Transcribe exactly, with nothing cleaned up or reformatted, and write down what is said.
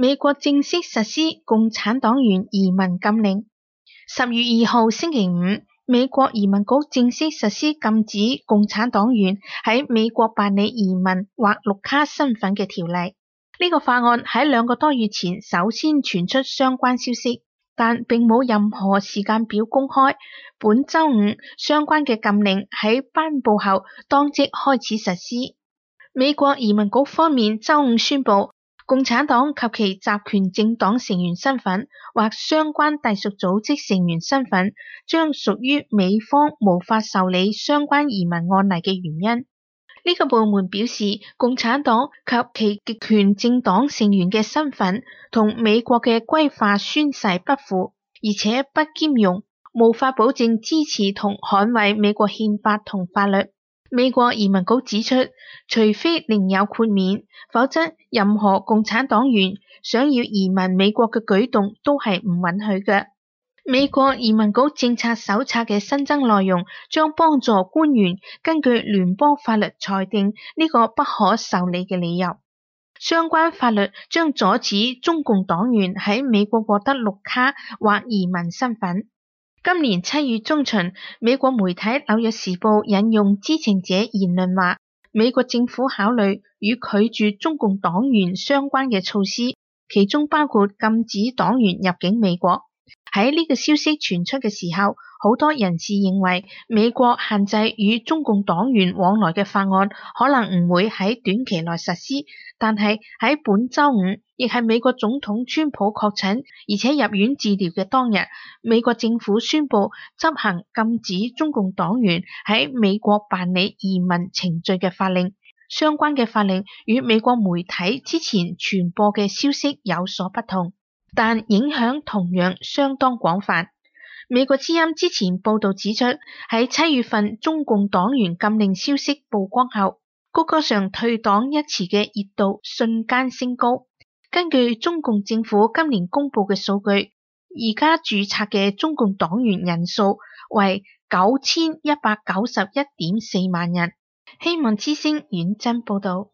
美國正式實施共產黨員移民禁令。十月二號星期五，美國移民局正式實施禁止共產黨員喺美國辦理移民或綠卡身份嘅條例。呢個法案喺兩個多月前首先傳出相關消息，但並冇任何時間表公開。本周五，相關嘅禁令喺頒布後當即開始實施。美國移民局方面周五宣布，共產黨及其集權政黨成員身份或相關隸屬組織成員身份將屬於美方無法受理相關移民案例嘅原因。呢個部門表示，共產黨及其極權政黨成員嘅身份同美國嘅歸化宣誓不符，而且不兼容，無法保證支持同捍衛美國憲法同法律。美國移民局指出，除非另有豁免，否則任何共產黨員想要移民美國嘅舉動都係唔允許嘅。美國移民局政策手冊嘅新增內容將幫助官員根據聯邦法律裁定呢個不可受理嘅理由。相關法律將阻止中共黨員喺美國獲得綠卡或移民身份。今年七月中旬，美國媒體《紐約時報》引用知情者言論話，美國政府考慮與拒絕中共黨員相關嘅措施，其中包括禁止黨員入境美國。喺呢個消息傳出嘅時候，好多人士認為美國限制與中共黨員往來嘅法案可能唔會喺短期內實施，但係喺本周五，亦係美國總統川普確診而且入院治療嘅當日，美國政府宣布執行禁止中共黨員喺美國辦理移民程序嘅法令。相關嘅法令與美國媒體之前傳播嘅消息有所不同，但影響同樣相當廣泛。美國之音之前報道指出，喺七月份中共黨員禁令消息曝光後，谷歌上退黨一詞嘅熱度瞬間升高。根據中共政府今年公布嘅數據，而家註冊嘅中共黨員人數為九千一百九十一點四萬人。希望之聲遠真報道。